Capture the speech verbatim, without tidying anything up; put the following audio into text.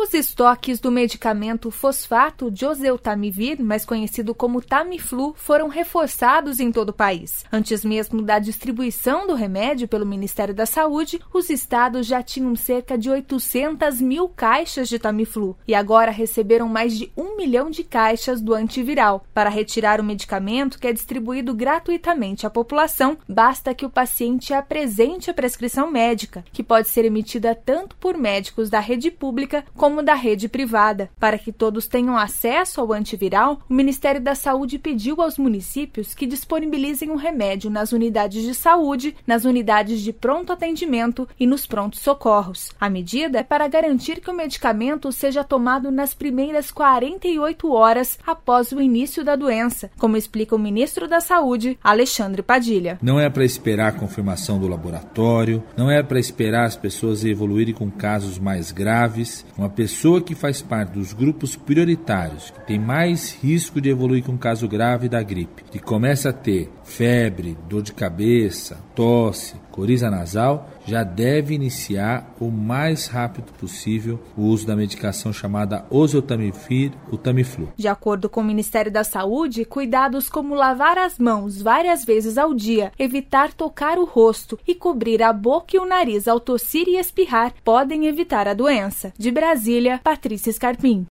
Os estoques do medicamento fosfato de oseltamivir, mais conhecido como Tamiflu, foram reforçados em todo o país. Antes mesmo da distribuição do remédio pelo Ministério da Saúde, os estados já tinham cerca de oitocentas mil caixas de Tamiflu e agora receberam mais de um milhão de caixas do antiviral. Para retirar o medicamento, que é distribuído gratuitamente à população, basta que o paciente apresente a prescrição médica, que pode ser emitida tanto por médicos da rede pública como da rede privada. Para que todos tenham acesso ao antiviral, o Ministério da Saúde pediu aos municípios que disponibilizem o remédio nas unidades de saúde, nas unidades de pronto atendimento e nos prontos socorros. A medida é para garantir que o medicamento seja tomado nas primeiras quarenta e oito horas após o início da doença, como explica o ministro da Saúde, Alexandre Padilha. Não é para esperar a confirmação do laboratório, não é para esperar as pessoas evoluírem com casos mais graves. Uma pessoa que faz parte dos grupos prioritários, que tem mais risco de evoluir com um caso grave da gripe, que começa a ter febre, dor de cabeça, tosse, coriza nasal, já deve iniciar o mais rápido possível o uso da medicação chamada oseltamivir, o Tamiflu. De acordo com o Ministério da Saúde, cuidados como lavar as mãos várias vezes ao dia, evitar tocar o rosto e cobrir a boca e o nariz ao tossir e espirrar podem evitar a doença. De Brasília, Patrícia Scarpim.